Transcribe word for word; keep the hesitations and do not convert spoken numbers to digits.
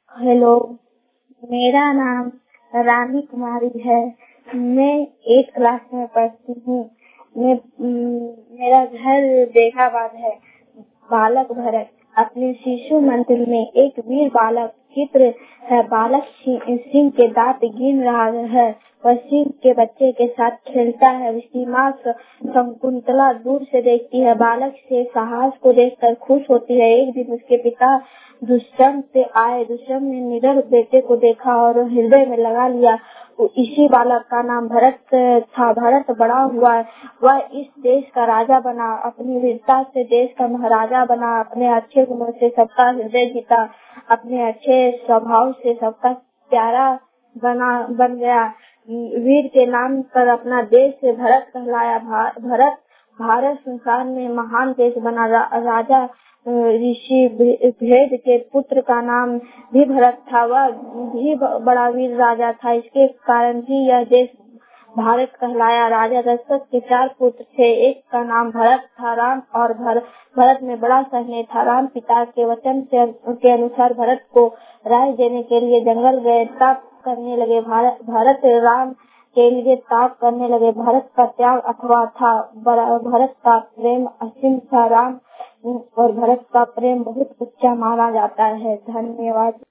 Hello, मेरा नाम रानी कुमारी है। मैं एट क्लास में पढ़ती हूँ। मैं उम, मेरा घर बेगाबाद है। बालक भरत अपने शिशु मंदिर में एक वीर बालक चित्र है। बालक सि- सिंह के दांत गिन रहा है। वह सिंह के बच्चे के साथ खेलता है। उसकी माँ श- शकुंतला दूर से देखती है। बालक के साहस को देखकर खुश होती है। एक दिन उसके पिता दुष्यंत से आए। दुष्यंत ने निडर बेटे को देखा और हृदय में लगा लिया। इसी बालक का नाम भरत था। भरत बड़ा हुआ। वह इस देश का राजा बना। अपनी वीरता से देश का महाराजा बना। अपने अच्छे गुणों से सबका हृदय जीता। अपने अच्छे स्वभाव से सबका प्यारा बना बन गया। वीर के नाम पर अपना देश से भरत कहलाया। भा, भरत भारत संसार में महान देश बना। रा, राजा अ, ऋषि भे- भेद के पुत्र का नाम भी भरत था। वह भी ब- बड़ा वीर राजा था। इसके कारण भी यह देश भारत कहलाया। राजा दशरथ के चार पुत्र थे। एक का नाम भरत था। राम और भर, भरत में बड़ा स्नेह था। राम पिता के वचन से के अनुसार भरत को राय देने के लिए जंगल गए। तप करने लगे। भारत भरत राम के लिए ताप करने लगे। भरत का त्याग अथवा था। बड़ा- भरत का प्रेम असीम था। राम और भरत का प्रेम बहुत ऊंचा माना जाता है। धन्यवाद।